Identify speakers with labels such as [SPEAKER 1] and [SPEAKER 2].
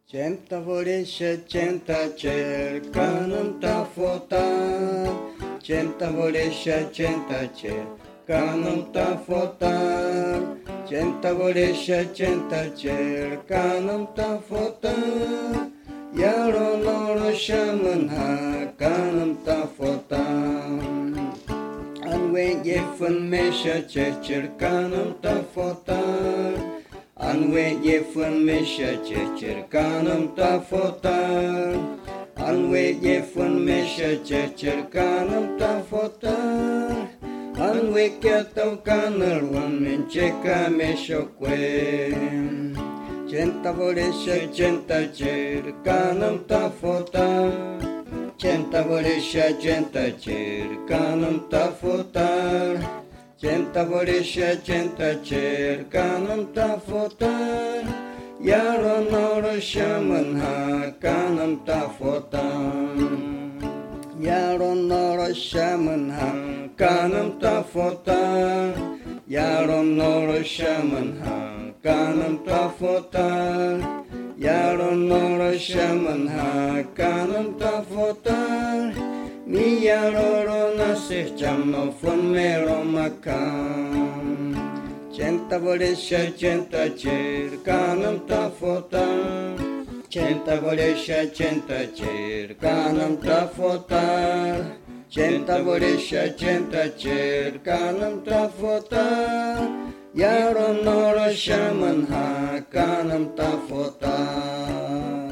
[SPEAKER 1] Centa voresce centa cercanum ta fota, centa voresce centa cercanum ta fota, centa voresce centa cercanum ta fota, iaro noro shaman ha canum ta fota. Anwe yefun mesha cercanum ta fota. Anwe yefun mesha cercanum ta fota. Anwe yefun mesha cercanum ta fota. Anwe kyatau kanal wan mencheka mesha kwe. Centa voresha centa cercanum ta fota. Centa voresha centa cercanum ta fota. Centa voresce centa cercanum ta fota, iaro noro shaman ha canum ta fota. Iaro noro shaman ha canum ta fota, iaro noro shaman ha canum ta fota, iaro noro shaman ha canum ta fota. Mia loro nasce chamno fun mero macam. Centa voresce centa cercanum ta fota. Centa voresce centa cercanum ta fota. Centa voresce centa cercanum ta fota. Iaro noro shaman ha canum ta fota.